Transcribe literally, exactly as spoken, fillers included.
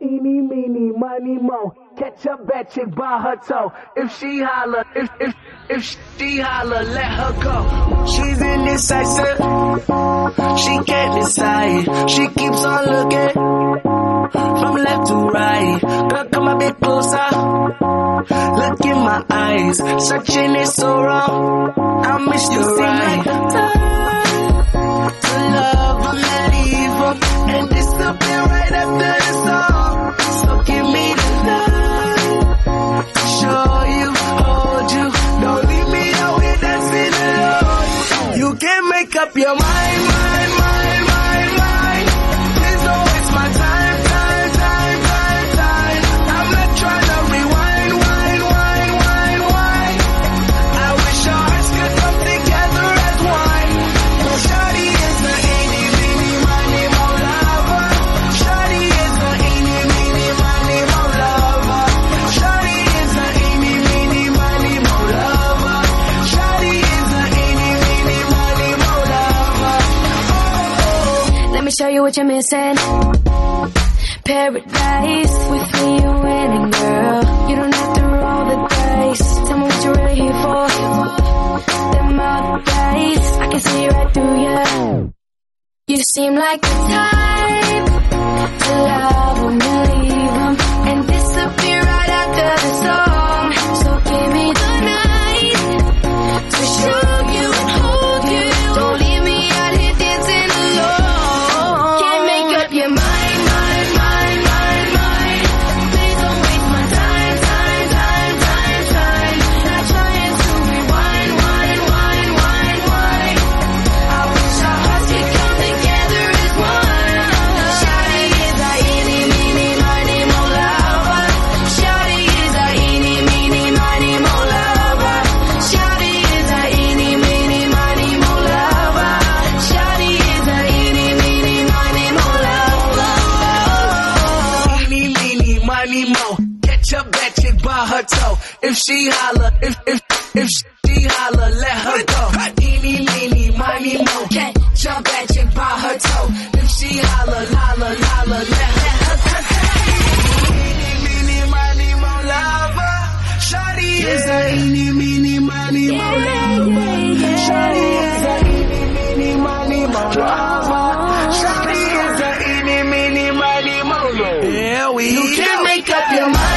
Eeny, meeny, miny, mo. Catch a bad chick by her toe. If she holler, if if if she holler, let her go. She's indecisive. She can't decide. She keeps on looking from left to right. Girl, come a bit closer. Look in my eyes. Searching is so wrong. I miss you right. Like time to love them and leave them and disappear right after the song. So give me the love to show you, hold you. Don't leave me out here dancing alone. You can't make up your mind, mind, mind, mind, mind. Please don't waste my time, time, time, time, time. I'm not trying to rewind, wind, wind, wind, wind. I wish our hearts could come together as one. Shawty is the eeny, meeny, miny, mo lover. Shawty is the eeny, meeny, miny, mo lover. Shawty is the eeny, meeny, miny, mo lover. Shawty is the eeny, meeny, miny, mo lover. Oh. Let me show you what you're missing. Paradise, with me you're winning, girl. You don't have to roll the dice. Tell me what you're really here for. Them other guys, I can see right through you. You seem like the type to love them and leave them and disappear right after the song. So give me the night to show you and hold you. Don't leave me out here dancing alone. Can't make up your mind, mind, mind, mind, mind. Please don't waste my time, time, time, time, time. Not trying to rewind, wind, wind, wind, wind. I wish our hearts could come together as one. Shawty is a eeny, meeny, miny, mo lover. Shawty is a eeny, meeny, miny, mo lover. Shawty is a eeny, meeny, miny, mo lover. Shawty is a eeny, meeny, miny, mo lover. Eeny, meeny, miny, mo. Catch a bad chick by her toe. If she holler, if if if she holler, let her go. Eeny, meeny, miny, mo. Catch a bad chick by her toe. If she holler, holler, holler, let her go. Eeny, meeny, miny, mo lover. Shawty is a eeny, meeny, miny, mo lover. Shawty is a eeny, meeny, miny, mo lover. Shawty is a eeny, meeny, miny, mo lover. Yeah, we. You can make up your mind.